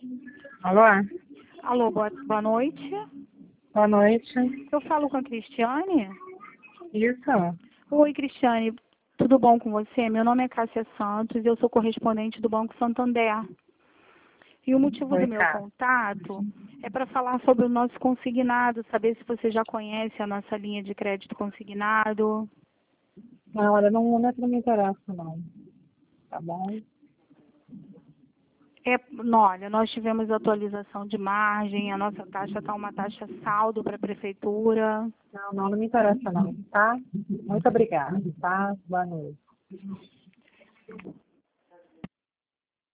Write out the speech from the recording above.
Alô? Alô, boa noite. Boa noite. Eu falo com a Cristiane? Isso. Oi, Cristiane. Tudo bom com você? Meu nome é Cássia Santos e eu sou correspondente do Banco Santander. E o motivo Oi, do meu Cássia. contato é para falar sobre o nosso consignado, saber se você já conhece a nossa linha de crédito consignado. Não, olha, não é que não me interessa, não. Tá bom? Olha, nós tivemos atualização de margem, a nossa taxa está uma taxa saldo para a prefeitura. Não me interessa, não, tá? Muito obrigada, tá? Boa noite.